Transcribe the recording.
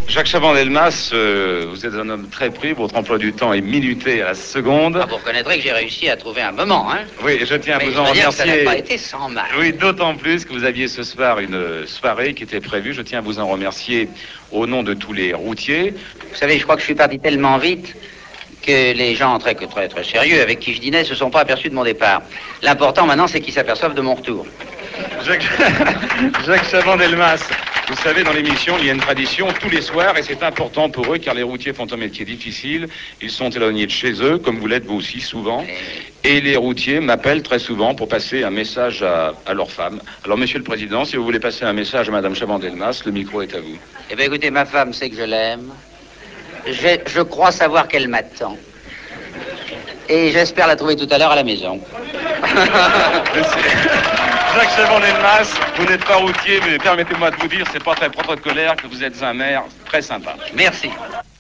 Jacques Chaban-Delmas, vous êtes un homme très pris, votre emploi du temps est minuté à la seconde. Ah, vous reconnaîtrez que j'ai réussi à trouver un moment, hein. Oui, je tiens à Mais vous je en veux dire que ça n'a remercier. pas été sans mal. Oui, d'autant plus que vous aviez ce soir une soirée qui était prévue. Je tiens à vous en remercier au nom de tous les routiers. Vous savez, je crois que je suis parti tellement vite que les gens très sérieux avec qui je dînais se sont pas aperçus de mon départ. L'important maintenant, c'est qu'ils s'aperçoivent de mon retour. Jacques, Jacques Chaban-Delmas, vous savez, dans l'émission, il y a une tradition tous les soirs et c'est important pour eux car les routiers font un métier difficile. Ils sont éloignés de chez eux, comme vous l'êtes vous aussi souvent. Et les routiers m'appellent très souvent pour passer un message à leur femme. Alors, Monsieur le Président, si vous voulez passer un message à Madame Chaban-Delmas, le micro est à vous. Eh bien, écoutez, ma femme sait que je l'aime. Je crois savoir qu'elle m'attend. Et j'espère la trouver tout à l'heure à la maison. Jacques Chaban-Delmas, vous n'êtes pas routier, mais permettez-moi de vous dire, c'est pas très protocolaire que vous êtes un maire très sympa. Merci.